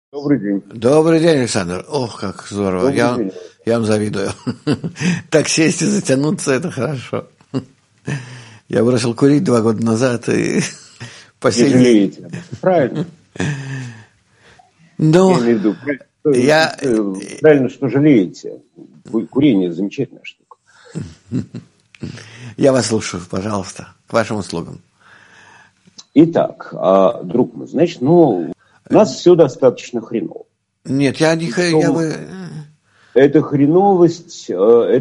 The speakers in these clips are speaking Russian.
Добрый день. Добрый день, Александр. Ох, как здорово. Добрый день. Я вам завидую. Так сесть и затянуться – это хорошо. Я бросил курить 2 года назад и Не жалеете. Правильно. Ну, Я имею в виду, правильно, что жалеете. Курение – замечательная штука. Я вас слушаю, пожалуйста, к вашим услугам. Итак, друг мой, значит, у нас все достаточно хреново. Нет, я не... Эта хреновость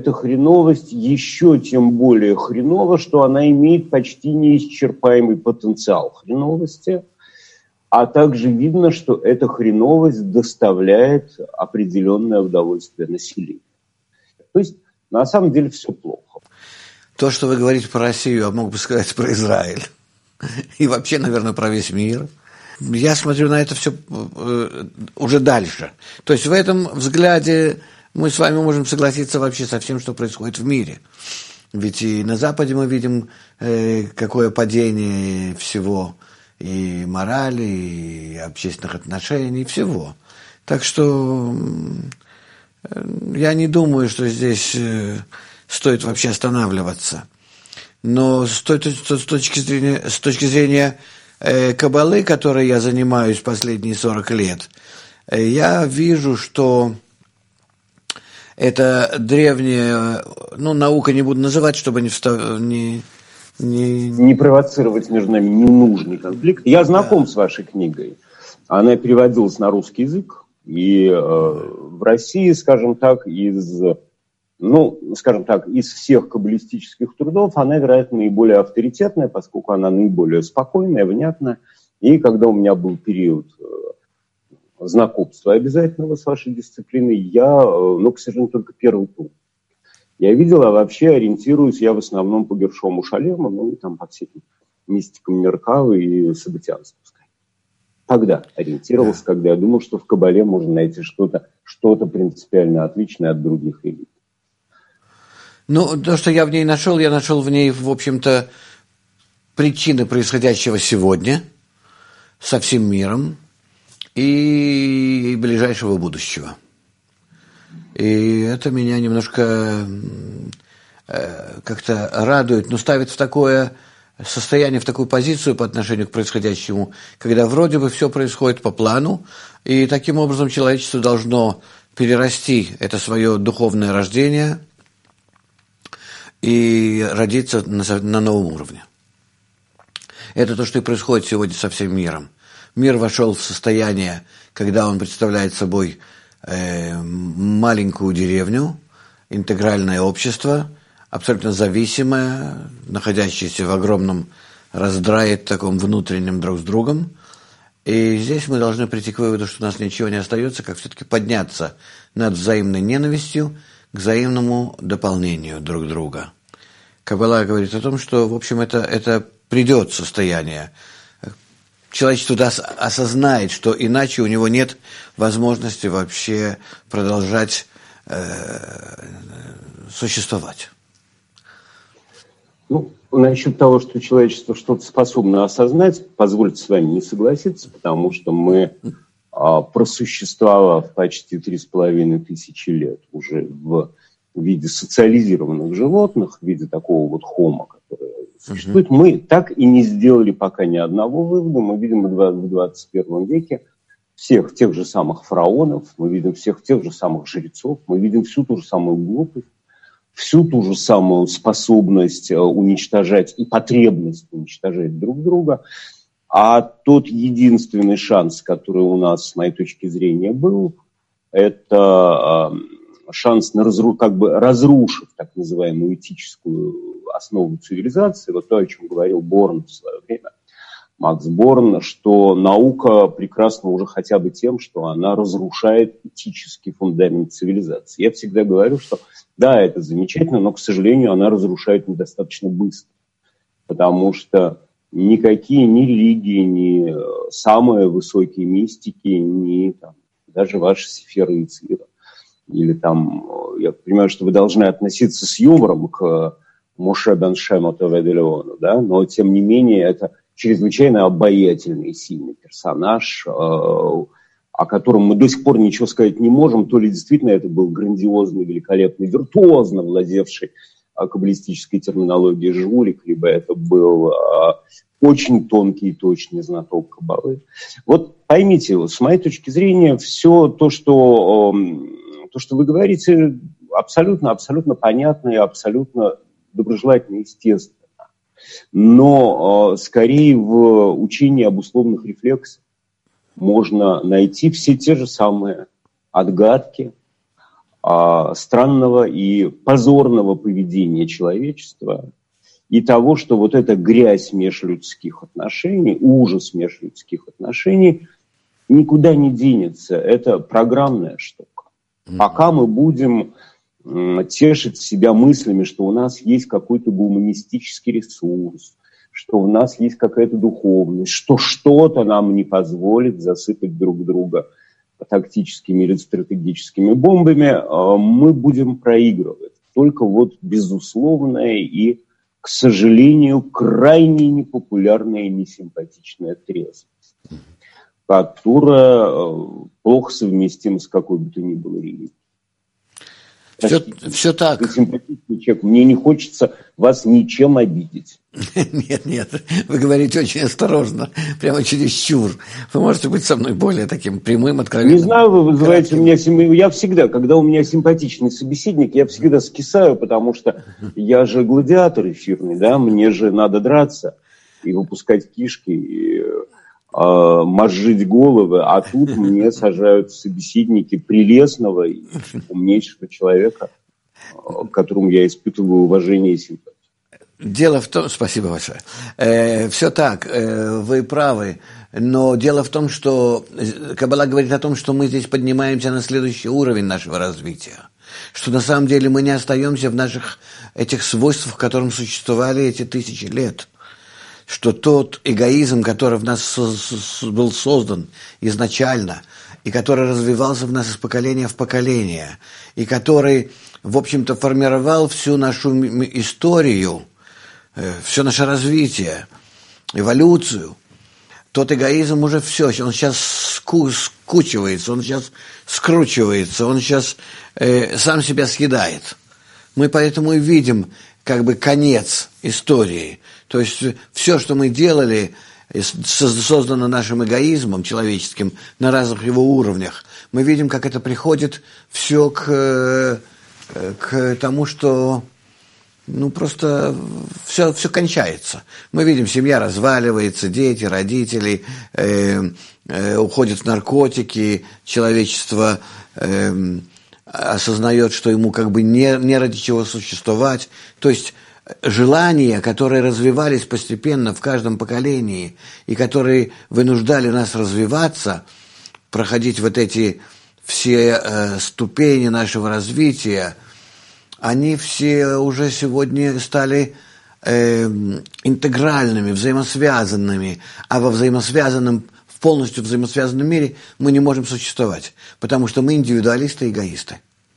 еще тем более хренова, что она имеет почти неисчерпаемый потенциал хреновости, а также видно, что эта хреновость доставляет определенное удовольствие населению. То есть, на самом деле, все плохо. То, что вы говорите про Россию, я мог бы сказать про Израиль. И вообще, наверное, про весь мир. Я смотрю на это все уже дальше. То есть в этом взгляде мы с вами можем согласиться вообще со всем, что происходит в мире. Ведь и на Западе мы видим, какое падение всего, и морали, и общественных отношений, и всего. Так что я не думаю, что здесь стоит вообще останавливаться. Но с точки зрения каббалы, которой я занимаюсь последние 40 лет, я вижу, что это древняя, наука не буду называть, чтобы не провоцировать между нами ненужный конфликт. Я знаком с вашей книгой. Она переводилась на русский язык. И в России, скажем так, из всех каббалистических трудов она, вероятно, наиболее авторитетная, поскольку она наиболее спокойная, внятная. И когда у меня был период знакомства обязательного с вашей дисциплиной, я, к сожалению, только первый том я видел, а вообще ориентируюсь я в основном по Гершому Шалему, и там по всяким мистикам Меркавы и Событианству. Тогда ориентировался, когда я думал, что в каббале можно найти что-то принципиально отличное от других религий. То, что я в ней нашел, я нашел в ней, в общем-то, причины происходящего сегодня со всем миром и ближайшего будущего. И это меня немножко как-то радует, ставит в такое состояние, в такую позицию по отношению к происходящему, когда вроде бы все происходит по плану, и таким образом человечество должно перерасти это свое духовное рождение и родиться на новом уровне. Это то, что и происходит сегодня со всем миром. Мир вошел в состояние, когда он представляет собой маленькую деревню, интегральное общество, абсолютно зависимое, находящееся в огромном раздрае таком внутреннем друг с другом. И здесь мы должны прийти к выводу, что у нас ничего не остается, как все-таки подняться над взаимной ненавистью к взаимному дополнению друг друга. Каббала говорит о том, что, в общем, это придет состояние. Человечество осознает, что иначе у него нет возможности вообще продолжать существовать. Насчет того, что человечество что-то способно осознать, позвольте с вами не согласиться, потому что мы, просуществовав почти 3500 лет уже в виде социализированных животных, в виде такого вот хома, который существует, мы так и не сделали пока ни одного вывода. Мы видим в 21 веке всех тех же самых фараонов, мы видим всех тех же самых жрецов, мы видим всю ту же самую глупость, всю ту же самую способность уничтожать и потребность уничтожать друг друга. А тот единственный шанс, который у нас, с моей точки зрения, был, это шанс на разрушив так называемую этическую основу цивилизации, вот то, о чем говорил Борн в свое время, Макс Борн, что наука прекрасна уже хотя бы тем, что она разрушает этический фундамент цивилизации. Я всегда говорю, что да, это замечательно, но, к сожалению, она разрушает недостаточно быстро, потому что никакие ни религии, ни самые высокие мистики, ни даже ваши сеферы и цира, или я понимаю, что вы должны относиться с юмором к Моше бен Шемоту Веделеону, да, но тем не менее это чрезвычайно обаятельный и сильный персонаж, о котором мы до сих пор ничего сказать не можем, то ли действительно это был грандиозный, великолепный, виртуозно владевший каббалистической терминологией жулик, либо это был очень тонкий и точный знаток каббалы. Вот поймите, с моей точки зрения, все то, что вы говорите, абсолютно понятно и абсолютно доброжелательно, естественно. Но скорее в учении об условных рефлексах можно найти все те же самые отгадки странного и позорного поведения человечества и того, что вот эта грязь межлюдских отношений, ужас межлюдских отношений никуда не денется. Это программная штука. Пока мы будем тешить себя мыслями, что у нас есть какой-то гуманистический ресурс, что у нас есть какая-то духовность, что что-то нам не позволит засыпать друг друга тактическими или стратегическими бомбами, мы будем проигрывать. Только вот безусловная и, к сожалению, крайне непопулярная и несимпатичная трезвость, которая плохо совместима с какой бы то ни было религией. Все так. Вы симпатичный человек. Мне не хочется вас ничем обидеть. Нет, вы говорите очень осторожно, прямо чересчур. Вы можете быть со мной более таким прямым, откровенным. Не знаю, вы вызываете меня... Я всегда, когда у меня симпатичный собеседник, я всегда скисаю, потому что я же гладиатор эфирный, да, мне же надо драться и выпускать кишки, и мозжить головы, а тут мне сажают собеседники прелестного и умнейшего человека, к которому я испытываю уважение и симпатию. Дело в том, спасибо большое, все так, вы правы, но дело в том, что Каббала говорит о том, что мы здесь поднимаемся на следующий уровень нашего развития, что на самом деле мы не остаемся в наших этих свойствах, в котором существовали эти тысячи лет, что тот эгоизм, который в нас был создан изначально, и который развивался в нас из поколения в поколение, и который, в общем-то, формировал всю нашу историю, все наше развитие, эволюцию, тот эгоизм уже все, он сейчас скучивается, он сейчас скручивается, он сейчас сам себя съедает. Мы поэтому и видим как бы конец истории. То есть все, что мы делали, создано нашим эгоизмом человеческим на разных его уровнях. Мы видим, как это приходит все к тому, что просто все кончается. Мы видим, семья разваливается, дети, родители уходят в наркотики, человечество осознает, что ему как бы не ради чего существовать. То есть желания, которые развивались постепенно в каждом поколении и которые вынуждали нас развиваться, проходить вот эти все ступени нашего развития, они все уже сегодня стали интегральными, взаимосвязанными, а в полностью взаимосвязанном мире мы не можем существовать, потому что мы индивидуалисты и эгоисты.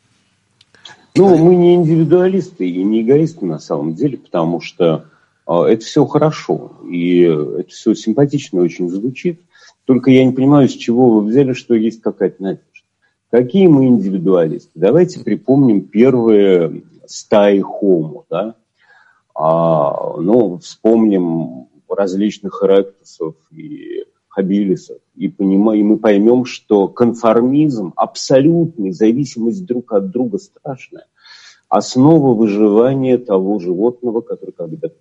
Мы не индивидуалисты и не эгоисты на самом деле, потому что это все хорошо, и это все симпатично очень звучит. Только я не понимаю, с чего вы взяли, что есть какая-то надежда. Какие мы индивидуалисты? Давайте припомним первые стаи Homo, да? Вспомним различных эректусов и хабилисов, и мы поймем, что конформизм, абсолютная зависимость друг от друга страшная. Основа выживания того животного, которое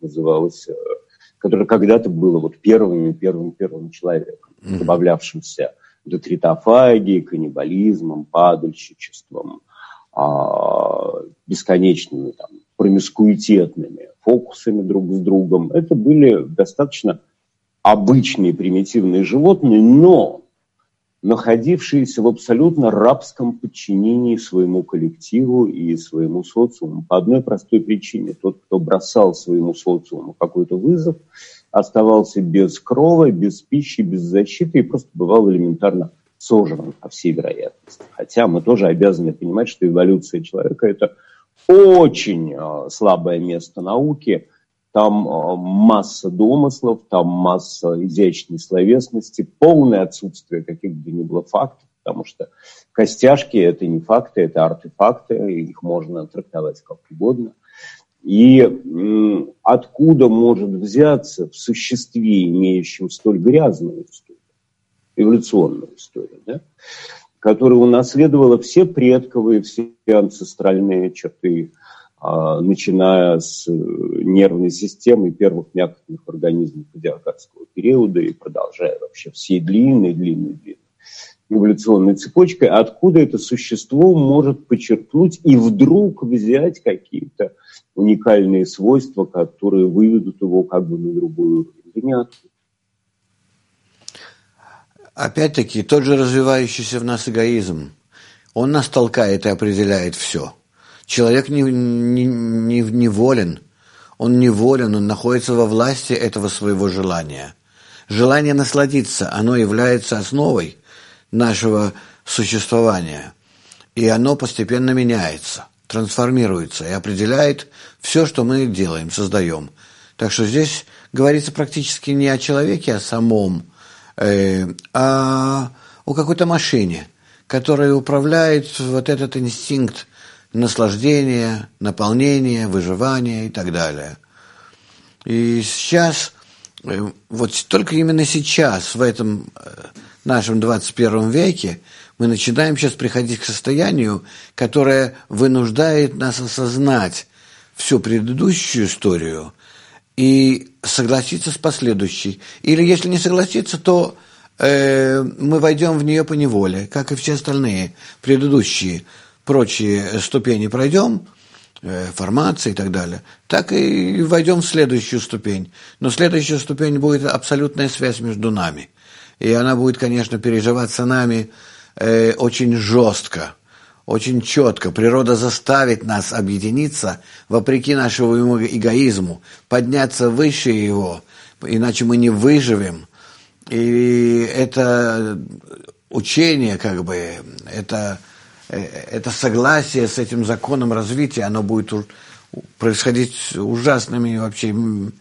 когда-то было первым человеком, добавлявшимся детритофагией, каннибализмом, падальщичеством, бесконечными промискуитетными фокусами друг с другом. Это были достаточно обычные примитивные животные, но находившиеся в абсолютно рабском подчинении своему коллективу и своему социуму. По одной простой причине. Тот, кто бросал своему социуму какой-то вызов, оставался без крова, без пищи, без защиты и просто бывал элементарно сожран, по всей вероятности. Хотя мы тоже обязаны понимать, что эволюция человека – это очень слабое место науки. Там масса домыслов, там масса изящной словесности, полное отсутствие каких бы ни было фактов. потому что костяшки – это не факты, это артефакты, их можно трактовать как угодно. И откуда может взяться в существе, имеющем столь грязную историю, эволюционную историю, да, которая унаследовала все предковые, все анцестральные черты, начиная с нервной системы первых мякотных организмов диакарского периода и продолжая вообще всей длинной эволюционной цепочкой, откуда это существо может почерпнуть и вдруг взять какие-то уникальные свойства, которые выведут его как бы на другой уровень. Да неоткуда. Опять-таки, тот же развивающийся в нас эгоизм, он нас толкает и определяет все. Человек неволен, он находится во власти этого своего желания. Желание насладиться, оно является основой нашего существования, и оно постепенно меняется, трансформируется и определяет все, что мы делаем, создаем. Так что здесь говорится практически не о человеке, о самом, а о какой-то машине, которая управляет вот этот инстинкт наслаждения, наполнения, выживания и так далее. И сейчас, вот только именно сейчас, в этом нашем 21 веке, мы начинаем сейчас приходить к состоянию, которое вынуждает нас осознать всю предыдущую историю и согласиться с последующей. Или если не согласиться, то мы войдем в нее поневоле, как и все остальные предыдущие прочие ступени пройдем, формации и так далее, так и войдем в следующую ступень. Но следующая ступень будет абсолютная связь между нами. И она будет, конечно, переживаться нами очень жестко, очень четко. Природа заставит нас объединиться, вопреки нашему эгоизму, подняться выше его, иначе мы не выживем. И это учение, как бы, это согласие с этим законом развития, оно будет происходить ужасными вообще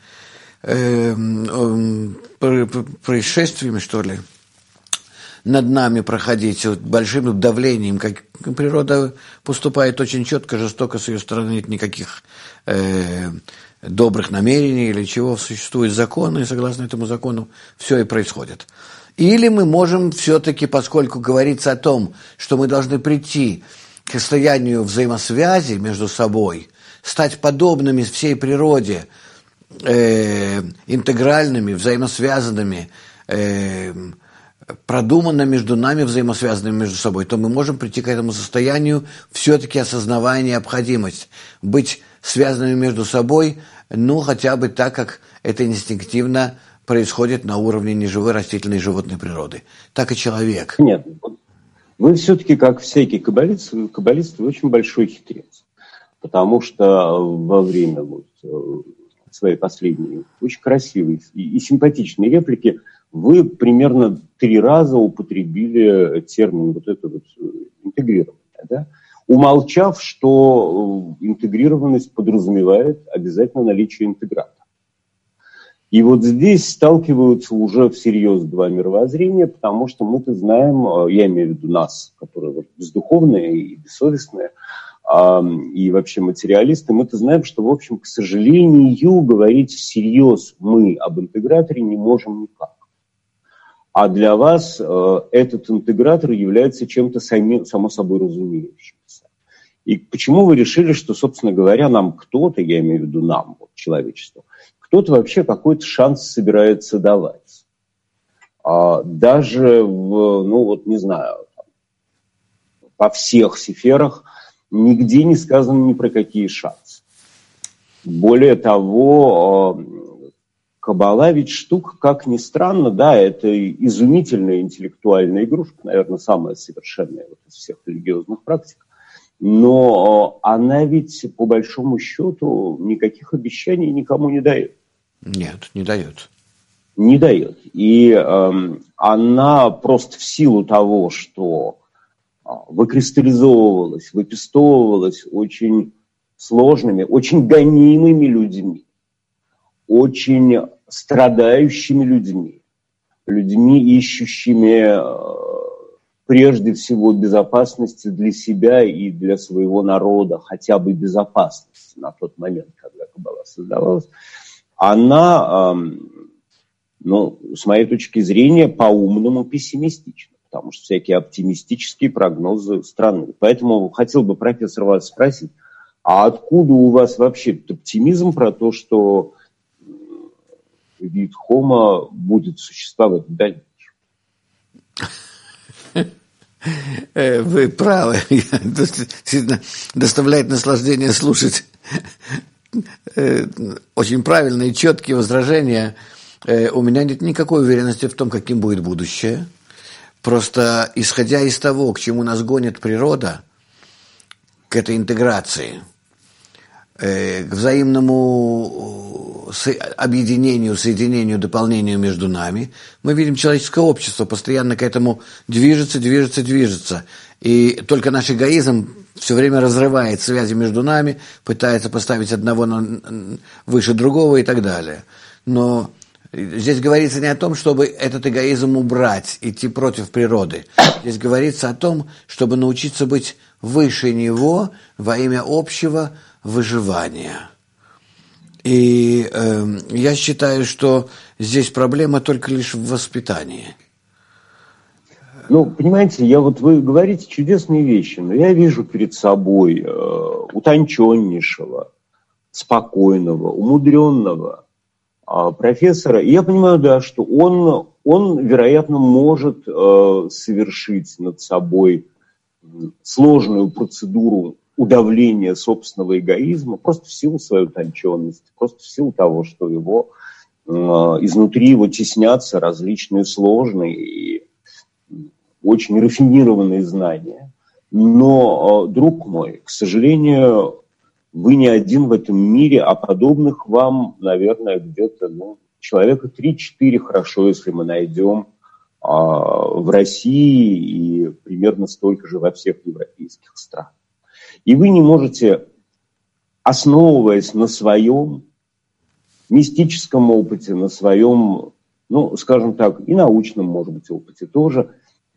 происшествиями, что ли, над нами проходить, вот, большим давлением, как природа поступает очень четко, жестоко с ее стороны, нет никаких добрых намерений или чего, существует закон, и согласно этому закону все и происходит. Или мы можем все-таки, поскольку говорится о том, что мы должны прийти к состоянию взаимосвязи между собой, стать подобными всей природе, интегральными, взаимосвязанными, продуманно между нами, взаимосвязанными между собой, то мы можем прийти к этому состоянию, все-таки осознавая необходимость быть связанными между собой, ну, хотя бы так, как это инстинктивно происходит на уровне неживой растительной и животной природы. Так и человек. Нет, вы все-таки, как всякий каббалист, вы очень большой хитрец. Потому что во время своей последней, очень красивой и симпатичной реплики вы примерно 3 раза употребили термин вот это вот интегрированное, да? Умолчав, что интегрированность подразумевает обязательно наличие интегратора. И вот здесь сталкиваются уже всерьез 2 мировоззрения, потому что мы-то знаем, я имею в виду нас, которые вот бездуховные и бессовестные, и вообще материалисты, мы-то знаем, что, в общем, к сожалению, говорить всерьез мы об интеграторе не можем никак. А для вас этот интегратор является чем-то само собой разумеющимся. И почему вы решили, что, собственно говоря, нам кто-то, я имею в виду нам, вот, человечеству, кто-то вообще какой-то шанс собирается давать? Даже ну вот не знаю, во всех сферах нигде не сказано ни про какие шансы. Более того, Каббала ведь штука, как ни странно, да, это изумительная интеллектуальная игрушка, наверное, самая совершенная вот из всех религиозных практик, но она ведь, по большому счету, никаких обещаний никому не дает. Нет, не дает. Не дает. И она просто в силу того, что выкристаллизовывалась, выпестовывалась очень сложными, очень гонимыми людьми, очень страдающими людьми, ищущими прежде всего безопасности для себя и для своего народа, хотя бы безопасности на тот момент, когда Каббала создавалась, она, с моей точки зрения, по-умному пессимистична, потому что всякие оптимистические прогнозы странны. Поэтому хотел бы, профессор, вас спросить, а откуда у вас вообще оптимизм про то, что вид Homo будет существовать в дальнейшем? Вы правы. Действительно, доставляет наслаждение слушать очень правильные, четкие возражения. У меня нет никакой уверенности в том, каким будет будущее. Просто исходя из того, к чему нас гонит природа, к этой интеграции, к взаимному объединению, соединению, дополнению между нами, мы видим человеческое общество постоянно к этому движется. И только наш эгоизм все время разрывает связи между нами, пытается поставить одного выше другого и так далее. Но здесь говорится не о том, чтобы этот эгоизм убрать, идти против природы. Здесь говорится о том, чтобы научиться быть выше него во имя общего выживания. И я считаю, что здесь проблема только лишь в воспитании. Понимаете, вы говорите чудесные вещи, но я вижу перед собой утонченнейшего, спокойного, умудренного профессора. И я понимаю, да, что он, вероятно, может совершить над собой сложную процедуру удавления собственного эгоизма просто в силу своей утонченности, просто в силу того, что изнутри его теснятся различные сложные и очень рафинированные знания. Но, друг мой, к сожалению, вы не один в этом мире, а подобных вам, наверное, где-то человека 3-4 хорошо, если мы найдем в России и примерно столько же во всех европейских странах. И вы не можете, основываясь на своем мистическом опыте, на своем, скажем так, и научном, может быть, опыте тоже,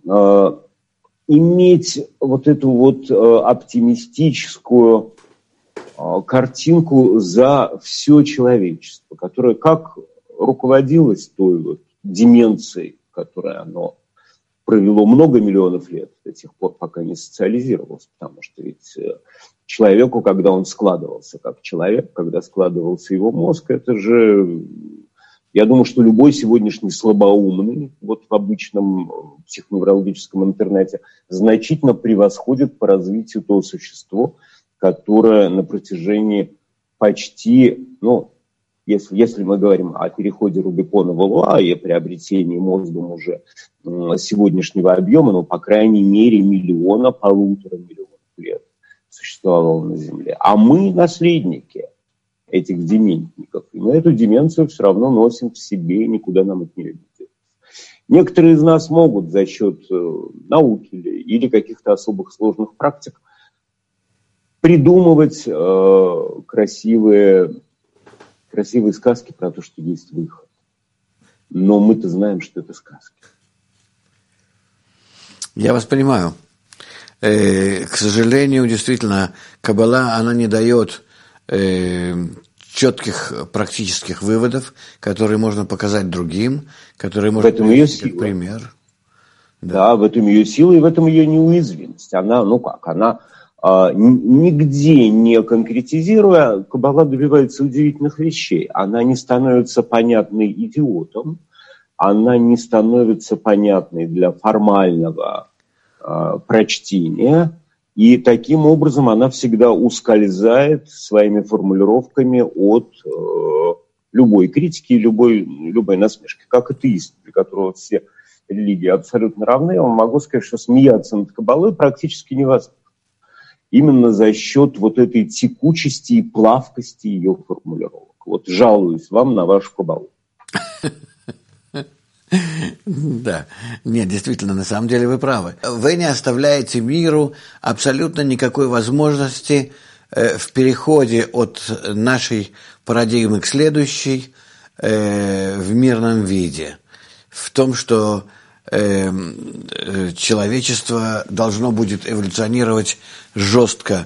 иметь эту оптимистическую картинку за все человечество, которое как руководилось той деменцией, которой оно провело много миллионов лет до тех пор, пока не социализировалось, потому что ведь человеку, когда он складывался как человек, когда складывался его мозг, это же, я думаю, что любой сегодняшний слабоумный, в обычном психоневрологическом интернете, значительно превосходит по развитию то существо, которое на протяжении почти, если мы говорим о переходе Рубикона Валуа и о приобретении мозгом уже сегодняшнего объема, по крайней мере, 1,5 миллиона лет существовало на Земле. А мы наследники этих дементников. И мы эту деменцию все равно носим в себе, и никуда нам от нее не деться. Некоторые из нас могут за счет науки или каких-то особых сложных практик придумывать красивые сказки про то, что есть выход. Но мы-то знаем, что это сказки. Я вас понимаю. К сожалению, действительно, Каббала, она не дает четких практических выводов, которые можно показать другим, которые можно привести как пример. Да, в этом ее сила и в этом ее неуязвимость. Она, нигде не конкретизируя, Каббала добивается удивительных вещей. Она не становится понятной идиотам, она не становится понятной для формального прочтения, и таким образом она всегда ускользает своими формулировками от любой критики, любой насмешки. Как атеист, для которого все религии абсолютно равны, я вам могу сказать, что смеяться над Каббалой практически невозможно. Именно за счет этой текучести и плавкости ее формулировок. Жалуюсь вам на вашу Каббалу. Да, нет, действительно, на самом деле вы правы. Вы не оставляете миру абсолютно никакой возможности в переходе от нашей парадигмы к следующей в мирном виде. В том, что человечество должно будет эволюционировать жестко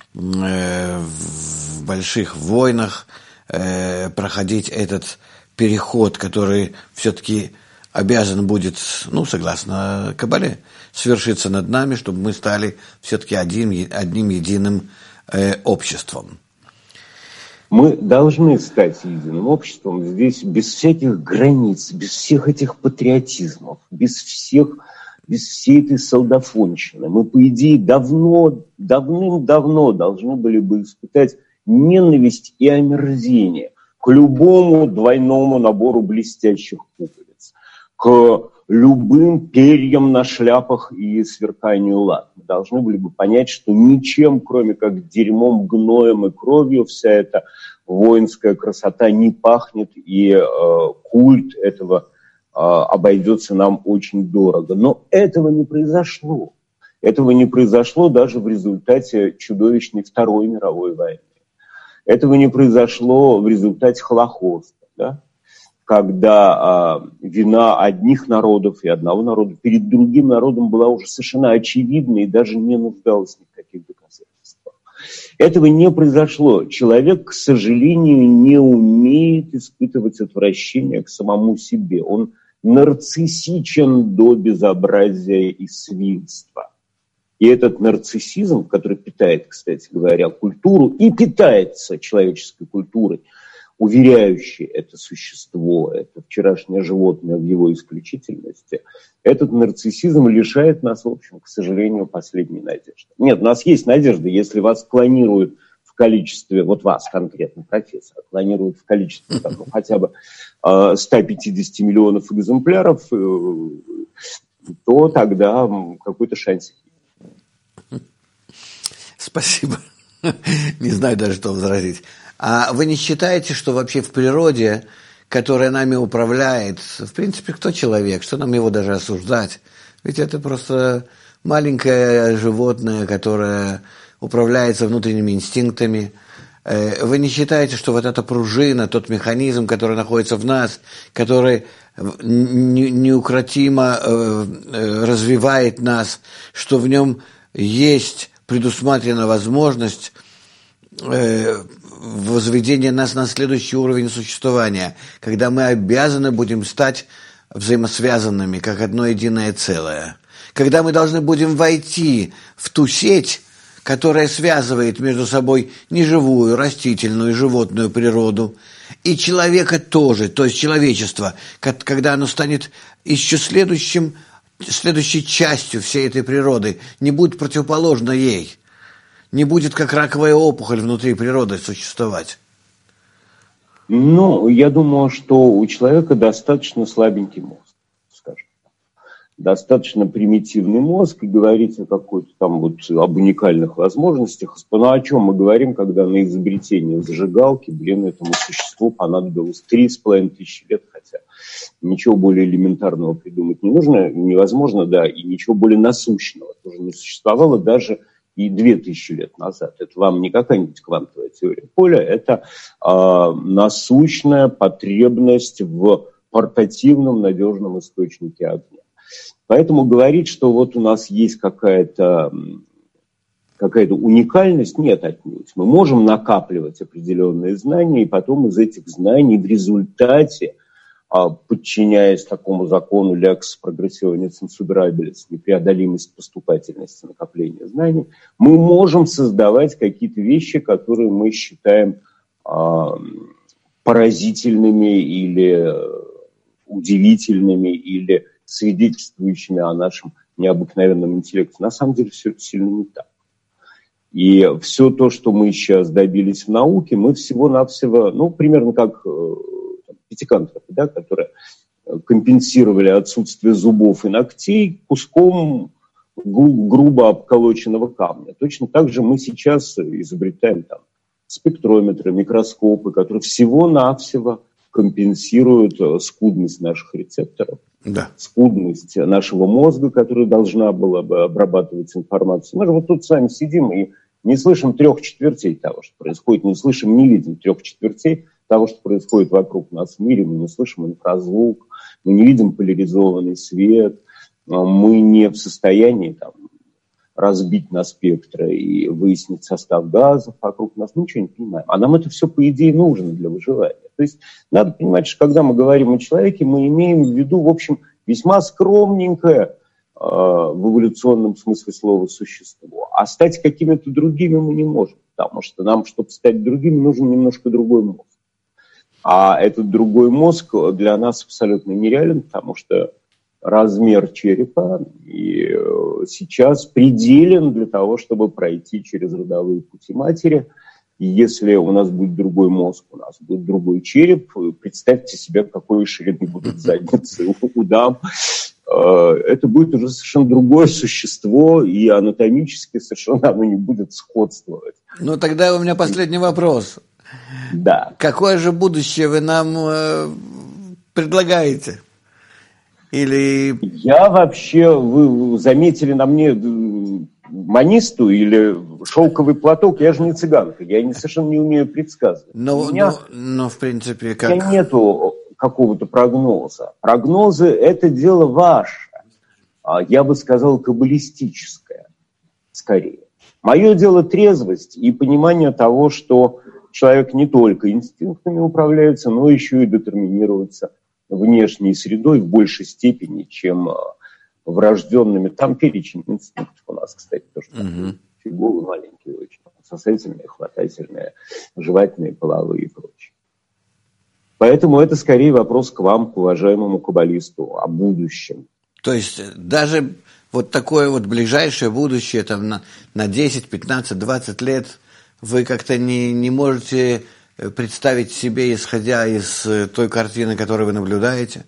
в больших войнах, проходить этот переход, который все-таки обязан будет, согласно Кабале, свершиться над нами, чтобы мы стали все-таки одним единым обществом. Мы должны стать единым обществом здесь без всяких границ, без всех этих патриотизмов, без всей этой солдафонщины. Мы, по идее, давным-давно должны были бы испытать ненависть и омерзение к любому двойному набору блестящих пуговиц, к любым перьям на шляпах и сверканию лад. Мы должны были бы понять, что ничем, кроме как дерьмом, гноем и кровью, вся эта воинская красота не пахнет, и культ этого обойдется нам очень дорого. Но этого не произошло. Этого не произошло даже в результате чудовищной Второй мировой войны. Этого не произошло в результате Холокоста, да? Когда вина одних народов и одного народа перед другим народом была уже совершенно очевидна и даже не нуждалась ни в каких доказательствах. Этого не произошло. Человек, к сожалению, не умеет испытывать отвращение к самому себе. Он нарциссичен до безобразия и свинства. И этот нарциссизм, который питает, кстати говоря, культуру и питается человеческой культурой, уверяющий это существо, это вчерашнее животное в его исключительности, этот нарциссизм лишает нас, в общем, к сожалению, последней надежды. Нет, у нас есть надежда, если вас клонируют в количестве, вот вас конкретно, профессора, клонируют в количестве хотя бы 150 миллионов экземпляров, то тогда какой-то шанс. Спасибо. Не знаю даже, что возразить. А вы не считаете, что вообще в природе, которая нами управляет, в принципе, кто человек, что нам его даже осуждать? Ведь это просто маленькое животное, которое управляется внутренними инстинктами. Вы не считаете, что вот эта пружина, тот механизм, который находится в нас, который неукротимо развивает нас, что в нем есть предусмотрена возможность возведения нас на следующий уровень существования, когда мы обязаны будем стать взаимосвязанными, как одно единое целое. Когда мы должны будем войти в ту сеть, которая связывает между собой неживую, растительную, животную природу, и человека тоже, то есть человечество, когда оно станет еще следующей частью всей этой природы, не будет противоположно ей, не будет как раковая опухоль внутри природы существовать. Я думаю, что у человека достаточно слабенький мозг, скажем. Достаточно примитивный мозг, и говорить о какой-то там об уникальных возможностях. О чем мы говорим, когда на изобретение зажигалки, этому существу понадобилось 3500 лет, хотя ничего более элементарного придумать невозможно, да, и ничего более насущного тоже не существовало даже и 2000 лет назад. Это вам не какая-нибудь квантовая теория поля, это насущная потребность в портативном надежном источнике огня. Поэтому говорить, что вот у нас есть какая-то уникальность, нет, отнюдь. Мы можем накапливать определенные знания, и потом из этих знаний в результате, подчиняясь такому закону lex progressionis insuperabilis, непреодолимость поступательности накопления знаний, мы можем создавать какие-то вещи, которые мы считаем поразительными или удивительными, или свидетельствующими о нашем необыкновенном интеллекте. На самом деле все это сильно не так. И все то, что мы сейчас добились в науке, мы всего-навсего, примерно как пятикантропы, да, которые компенсировали отсутствие зубов и ногтей куском грубо обколоченного камня. Точно так же мы сейчас изобретаем спектрометры, микроскопы, которые всего-навсего компенсируют скудность наших рецепторов, да, скудность нашего мозга, который должна была бы обрабатывать информацию. Мы же вот тут с вами сидим и не слышим 3/4 того, что происходит, не слышим, не видим 3/4 того, что происходит вокруг нас в мире, мы не слышим инфразвук, мы не видим поляризованный свет, мы не в состоянии там разбить на спектры и выяснить состав газов вокруг нас, мы ничего не понимаем. А нам это все, по идее, нужно для выживания. То есть надо понимать, что когда мы говорим о человеке, мы имеем в виду, в общем, весьма скромненькое в эволюционном смысле слова существо. А стать какими-то другими мы не можем, потому что нам, чтобы стать другими, нужен немножко другой мозг. А этот другой мозг для нас абсолютно нереален, потому что размер черепа и сейчас пределен для того, чтобы пройти через родовые пути матери. И если у нас будет другой мозг, у нас будет другой череп, представьте себе, какой ширины будут задницы у дам. Это будет уже совершенно другое существо, и анатомически совершенно оно не будет сходствовать. Ну, тогда у меня последний вопрос. Да. Какое же будущее вы нам предлагаете? Или... Я вообще, вы заметили на мне манисту или шелковый платок, я же не цыганка, я совершенно не умею предсказывать. Но в принципе, как... У меня нету какого-то прогноза. Прогнозы – это дело ваше. Я бы сказал, каббалистическое, скорее. Мое дело трезвость и понимание того, что человек не только инстинктами управляется, но еще и детерминируется внешней средой в большей степени, чем врожденными. Там перечень инстинктов у нас, кстати, тоже фиговые, маленькие очень. Сосательные, хватательные, жевательные, половые и прочее. Поэтому это скорее вопрос к вам, к уважаемому каббалисту, о будущем. То есть даже вот такое вот ближайшее будущее там, на 10, 15, 20 лет вы как-то не можете представить себе, исходя из той картины, которую вы наблюдаете?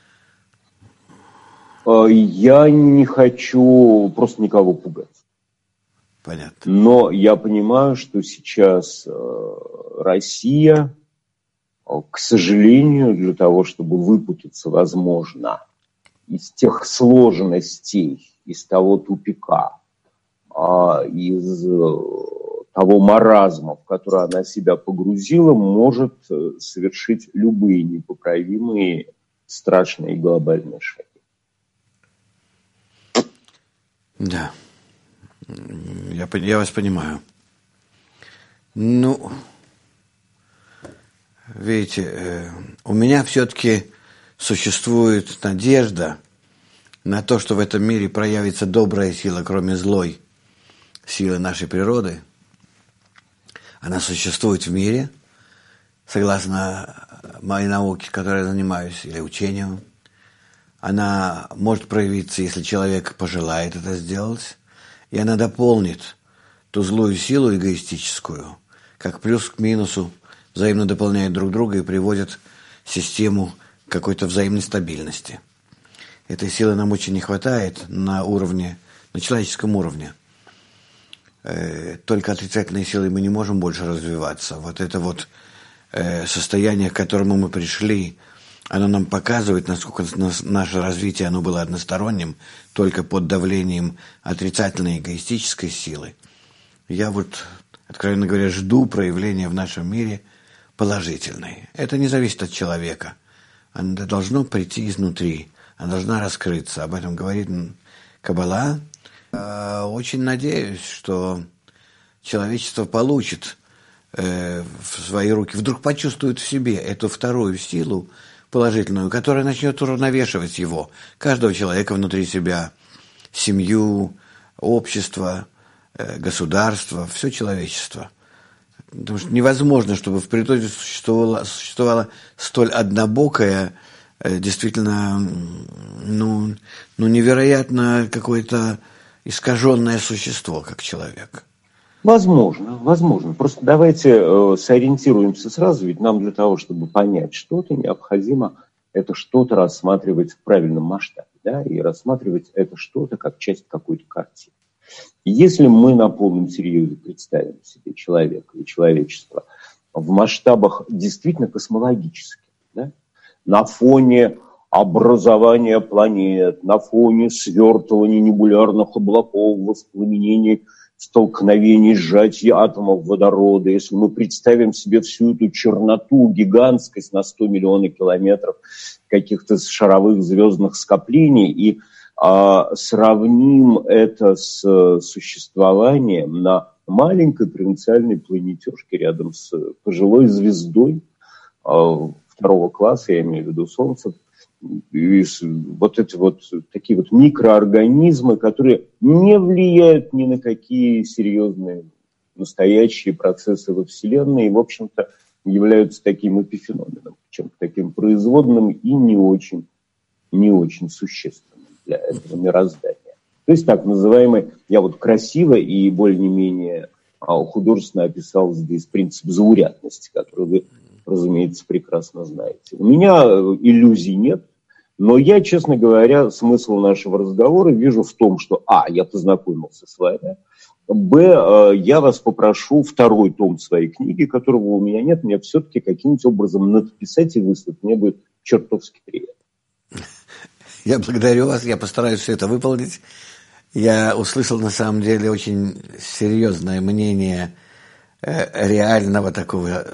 Я не хочу просто никого пугать. Понятно. Но я понимаю, что сейчас Россия, к сожалению, для того, чтобы выпутаться, возможно, из тех сложностей, из того тупика, из того маразма, в который она себя погрузила, может совершить любые непоправимые, страшные глобальные шаги. Да, я вас понимаю. Ну, видите, у меня все-таки существует надежда на то, что в этом мире проявится добрая сила, кроме злой силы нашей природы. Она существует в мире, согласно моей науке, которой я занимаюсь, или учению. Она может проявиться, если человек пожелает это сделать, и она дополнит ту злую силу эгоистическую, как плюс к минусу, взаимно дополняют друг друга и приводят систему к какой-то взаимной стабильности. Этой силы нам очень не хватает на человеческом уровне. Только отрицательной силой мы не можем больше развиваться. Вот это вот состояние, к которому мы пришли, оно нам показывает, насколько наше развитие оно было односторонним, только под давлением отрицательной эгоистической силы. Я вот, откровенно говоря, жду проявления в нашем мире положительной. Это не зависит от человека. Оно должно прийти изнутри, оно должна раскрыться. Об этом говорит Каббала. Очень надеюсь, что человечество получит в свои руки, вдруг почувствует в себе эту вторую силу положительную, которая начнет уравновешивать его, каждого человека внутри себя, семью, общество, государство, все человечество. Потому что невозможно, чтобы в природе существовало столь однобокое, действительно, невероятно какое-то искаженное существо, как человек. Возможно. Просто давайте сориентируемся сразу, ведь нам для того, чтобы понять что-то, необходимо это что-то рассматривать в правильном масштабе, да, и рассматривать это что-то как часть какой-то картины. И если мы на полном серьезе представим себе человека и человечество в масштабах действительно космологических, да, на фоне образования планет, на фоне свертывания небулярных облаков, воспламенения столкновений, сжатия атомов водорода, если мы представим себе всю эту черноту, гигантскость на 100 миллионов километров каких-то шаровых звездных скоплений и сравним это с существованием на маленькой провинциальной планетежке рядом с пожилой звездой второго класса, я имею в виду Солнце, и вот эти вот такие вот микроорганизмы, которые не влияют ни на какие серьезные настоящие процессы во Вселенной и, в общем-то, являются таким эпифеноменом, чем-то таким производным и не очень существенным для этого мироздания. То есть так называемый, я вот красиво и более-менее художественно описал здесь принцип заурядности, который вы, разумеется, прекрасно знаете. У меня иллюзий нет, но я, честно говоря, смысл нашего разговора вижу в том, что я познакомился с вами, я вас попрошу второй том своей книги, которого у меня нет, мне все-таки каким-нибудь образом написать и выслать. Мне будет чертовски приятно. Я благодарю вас, я постараюсь все это выполнить. Я услышал, на самом деле, очень серьезное мнение реального такого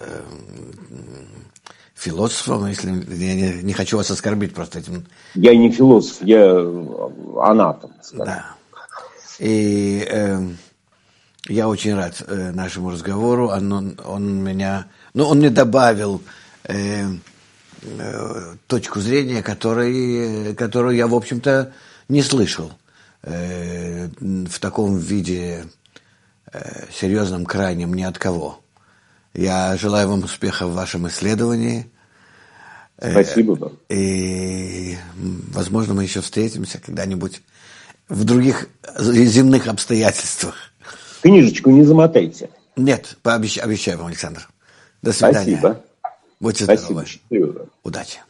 философа, если я не хочу вас оскорбить просто этим. Я не философ, я анатом. Да. И я очень рад нашему разговору. Он мне добавил точку зрения, которую я, в общем-то, не слышал в таком виде серьезном, крайнем ни от кого. Я желаю вам успеха в вашем исследовании. Спасибо вам. И, возможно, мы еще встретимся когда-нибудь в других земных обстоятельствах. Книжечку не замотайте. Нет, обещаю вам, Александр. До свидания. Спасибо. Будьте здоровы. Спасибо. Счастливо. Удачи.